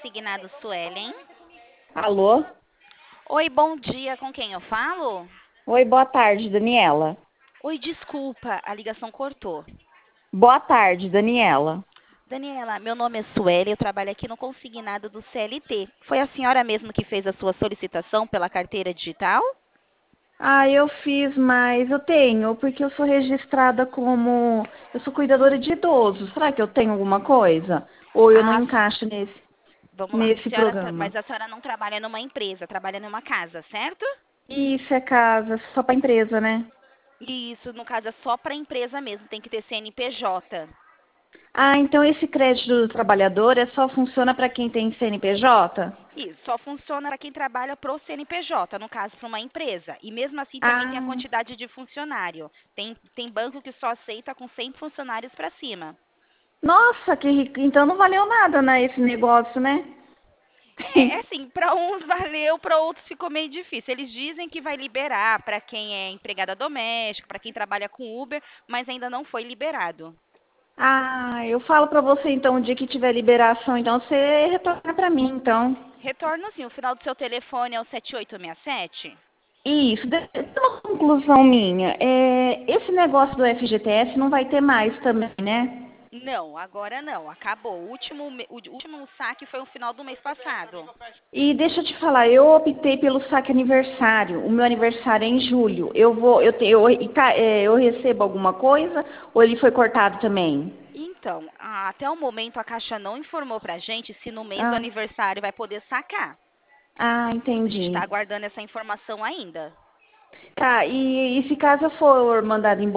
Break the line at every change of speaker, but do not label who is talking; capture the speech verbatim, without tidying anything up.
consignado Suelen.
Alô?
Oi, bom dia, com quem eu falo?
Oi, boa tarde, Daniela.
Oi, desculpa, a ligação cortou.
Boa tarde, Daniela.
Daniela, meu nome é Suelen, eu trabalho aqui no consignado do C L T. Foi a senhora mesmo que fez a sua solicitação pela carteira digital?
Ah, eu fiz, mas eu tenho, porque eu sou registrada como. Eu sou cuidadora de idosos. Será que eu tenho alguma coisa? Ou eu não
Ah,
encaixo nesse,
vamos lá.
nesse
Senhora, tra-
programa?
mas a senhora não trabalha numa empresa, trabalha numa casa, certo?
Isso é casa, só para empresa, né?
Isso, no caso, é só para empresa mesmo, tem que ter C N P J.
Ah, então esse crédito do trabalhador é só funciona para quem tem C N P J?
Isso, só funciona para quem trabalha pro C N P J, no caso, para uma empresa. E mesmo assim também tem a
Ah,
quantidade de funcionário. Tem, tem banco que só aceita com cem funcionários para cima.
nossa, que rico. Então não valeu nada, né, esse negócio, né?
É, é assim, para uns valeu, para outros ficou meio difícil. Eles dizem que vai liberar para quem é empregada doméstica, para quem trabalha com Uber, mas ainda não foi liberado.
Ah, eu falo pra você então, o dia que tiver liberação, então você retorna pra mim, então.
Retorno sim, o final do seu telefone é o sete oito seis sete?
Isso, de- tem uma conclusão minha. É, esse negócio do F G T S não vai ter mais também, né?
Não, agora não, acabou. O último, me- o último saque foi no final do mês passado.
E deixa eu te falar, eu optei pelo saque aniversário. O meu aniversário é em julho. Eu vou, eu, te- eu, e tá, é, eu recebo alguma coisa ou ele foi cortado também?
Então, a- até o momento a Caixa não informou pra gente se no mês do
Ah,
aniversário vai poder sacar.
ah,
A gente está
entendi.
aguardando essa informação ainda.
Tá, e, e se caso eu for mandado embora